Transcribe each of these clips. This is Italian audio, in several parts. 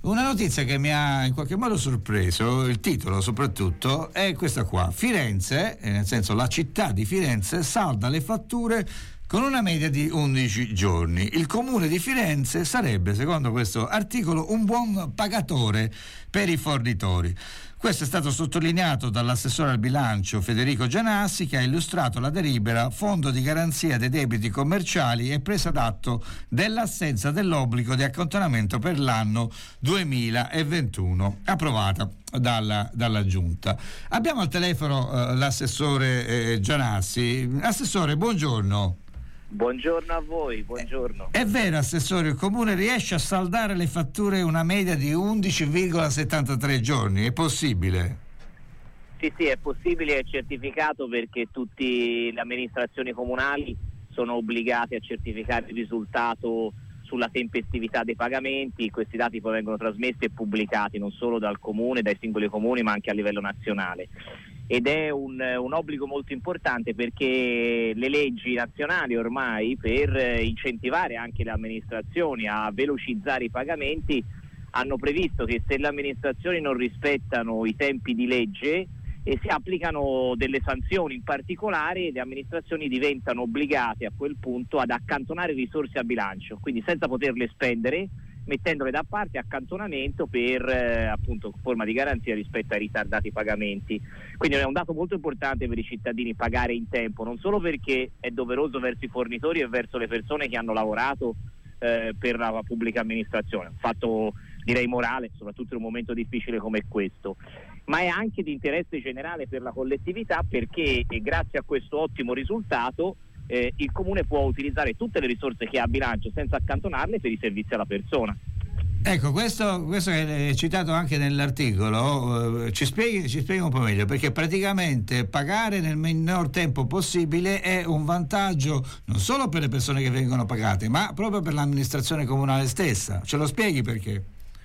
Una notizia che mi ha in qualche modo sorpreso, il titolo soprattutto, è questa qua. Firenze, nel senso la città di Firenze, salda le fatture con una media di 11 giorni. Il comune di Firenze sarebbe, secondo questo articolo, un buon pagatore per i fornitori. Questo è stato sottolineato dall'assessore al bilancio Federico Gianassi, che ha illustrato la delibera Fondo di garanzia dei debiti commerciali e presa d'atto dell'assenza dell'obbligo di accantonamento per l'anno 2021, approvata dalla Giunta. Abbiamo al telefono l'assessore Gianassi. Assessore, buongiorno. Buongiorno a voi, buongiorno. È vero, assessore, il comune riesce a saldare le fatture una media di 11,73 giorni, è possibile? Sì, è possibile, è certificato perché tutte le amministrazioni comunali sono obbligate a certificare il risultato sulla tempestività dei pagamenti. Questi dati poi vengono trasmessi e pubblicati non solo dal comune, dai singoli comuni, ma anche a livello nazionale. Ed è un obbligo molto importante perché le leggi nazionali ormai, per incentivare anche le amministrazioni a velocizzare i pagamenti, hanno previsto che se le amministrazioni non rispettano i tempi di legge si applicano delle sanzioni. In particolare le amministrazioni diventano obbligate a quel punto ad accantonare risorse a bilancio, quindi senza poterle spendere, mettendole da parte, accantonamento per appunto forma di garanzia rispetto ai ritardati pagamenti. Quindi è un dato molto importante per i cittadini pagare in tempo, non solo perché è doveroso verso i fornitori e verso le persone che hanno lavorato per la pubblica amministrazione, un fatto direi morale, soprattutto in un momento difficile come questo, ma è anche di interesse generale per la collettività, perché grazie a questo ottimo risultato il comune può utilizzare tutte le risorse che ha a bilancio senza accantonarle per i servizi alla persona. Ecco, questo che è citato anche nell'articolo, ci spieghi un po' meglio, perché praticamente pagare nel minor tempo possibile è un vantaggio non solo per le persone che vengono pagate, ma proprio per l'amministrazione comunale stessa. Ce lo spieghi perché?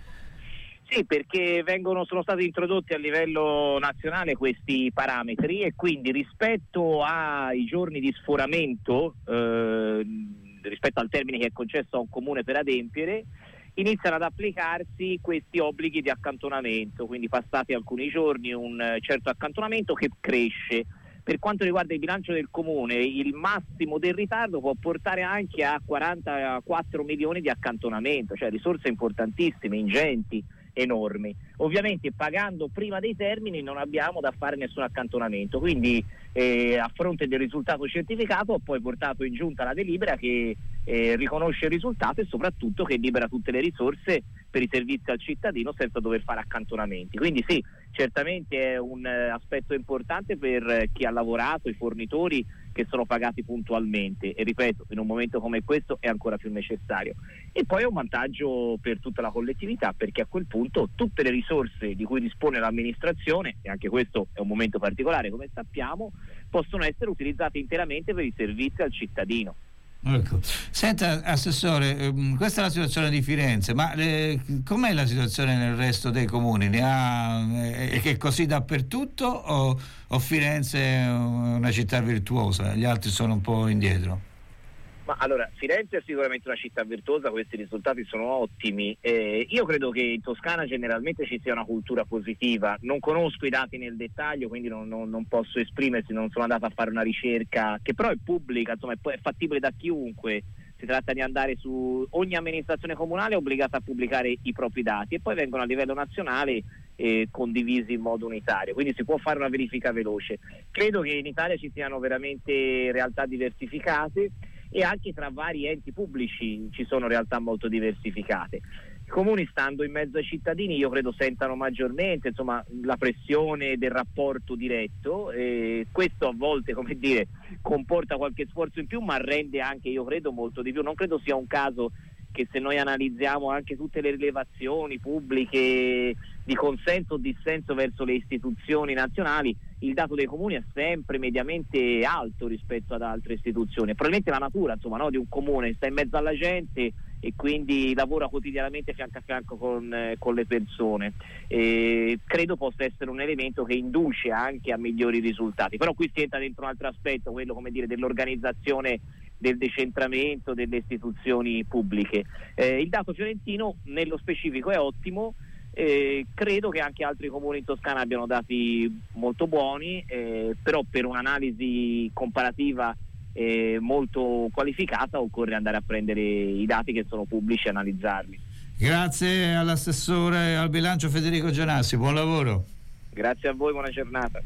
Sì, perché sono stati introdotti a livello nazionale questi parametri e quindi rispetto ai giorni di sforamento, rispetto al termine che è concesso a un comune per adempiere, iniziano ad applicarsi questi obblighi di accantonamento, quindi passati alcuni giorni un certo accantonamento che cresce. Per quanto riguarda il bilancio del comune, il massimo del ritardo può portare anche a 44 milioni di accantonamento, cioè risorse importantissime, ingenti, enormi. Ovviamente pagando prima dei termini non abbiamo da fare nessun accantonamento, quindi a fronte del risultato certificato ho poi portato in giunta la delibera che riconosce il risultato e soprattutto che libera tutte le risorse per i servizi al cittadino senza dover fare accantonamenti. Quindi sì, certamente è un aspetto importante per chi ha lavorato, i fornitori che sono pagati puntualmente, e ripeto, in un momento come questo è ancora più necessario. E poi è un vantaggio per tutta la collettività, perché a quel punto tutte le risorse di cui dispone l'amministrazione, e anche questo è un momento particolare come sappiamo, possono essere utilizzate interamente per i servizi al cittadino. Ecco. Senta, assessore, questa è la situazione di Firenze, ma com'è la situazione nel resto dei comuni? È che è così dappertutto o Firenze è una città virtuosa, gli altri sono un po' indietro? Ma allora, Firenze è sicuramente una città virtuosa, questi risultati sono ottimi. Io credo che in Toscana generalmente ci sia una cultura positiva. Non conosco i dati nel dettaglio, quindi non posso esprimersi, non sono andato a fare una ricerca che però è pubblica, insomma è fattibile da chiunque. Si tratta di andare su ogni amministrazione comunale è obbligata a pubblicare i propri dati e poi vengono a livello nazionale condivisi in modo unitario, quindi si può fare una verifica veloce. Credo che in Italia ci siano veramente realtà diversificate e anche tra vari enti pubblici ci sono realtà molto diversificate. I comuni, stando in mezzo ai cittadini, io credo sentano maggiormente la pressione del rapporto diretto, e questo a volte, come dire, comporta qualche sforzo in più, ma rende anche, io credo, molto di più. Non credo sia un caso che, se noi analizziamo anche tutte le rilevazioni pubbliche di consenso o dissenso verso le istituzioni nazionali, il dato dei comuni è sempre mediamente alto rispetto ad altre istituzioni. Probabilmente la natura di un comune sta in mezzo alla gente e quindi lavora quotidianamente fianco a fianco con le persone. Credo possa essere un elemento che induce anche a migliori risultati. Però qui si entra dentro un altro aspetto, quello dell'organizzazione del decentramento delle istituzioni pubbliche. Il dato fiorentino nello specifico è ottimo. Credo che anche altri comuni in Toscana abbiano dati molto buoni, però per un'analisi comparativa molto qualificata occorre andare a prendere i dati che sono pubblici e analizzarli. Grazie all'assessore al bilancio Federico Gianassi, buon lavoro. Grazie a voi, buona giornata.